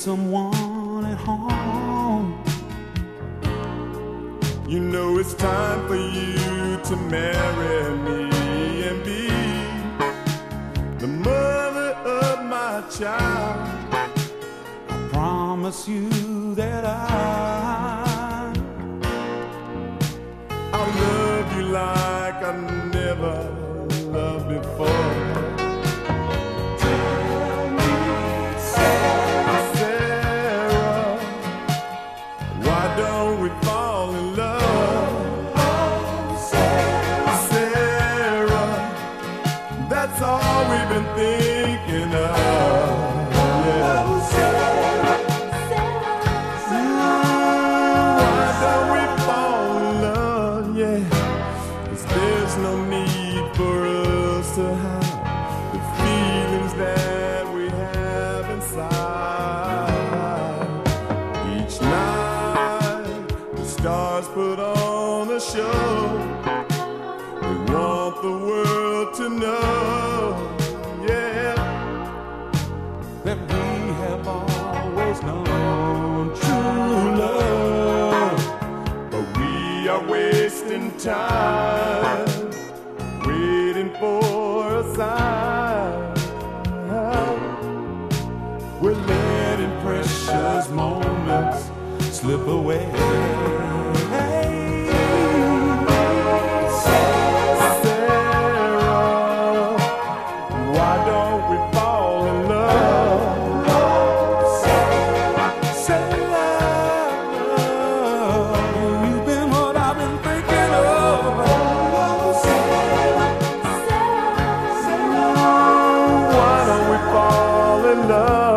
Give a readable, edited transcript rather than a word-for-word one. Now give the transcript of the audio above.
someone at home. You know it's time for you to marry me and be the mother of my child. I promise you that I'll love you like I never loved before. Tell me, Sarah, why don't we fall in love? Sarah, that's all we've been thinking of. There's no need for us to hide the feelings that we have inside. Each night the stars put on a show. We want the world to know, yeah, that we have always known true love. but we are wasting time waiting for a sign. We're letting precious moments slip away. Sarah, why don't we fall in love? Sarah, you've been what I've been thinking of. Why don't we fall in love?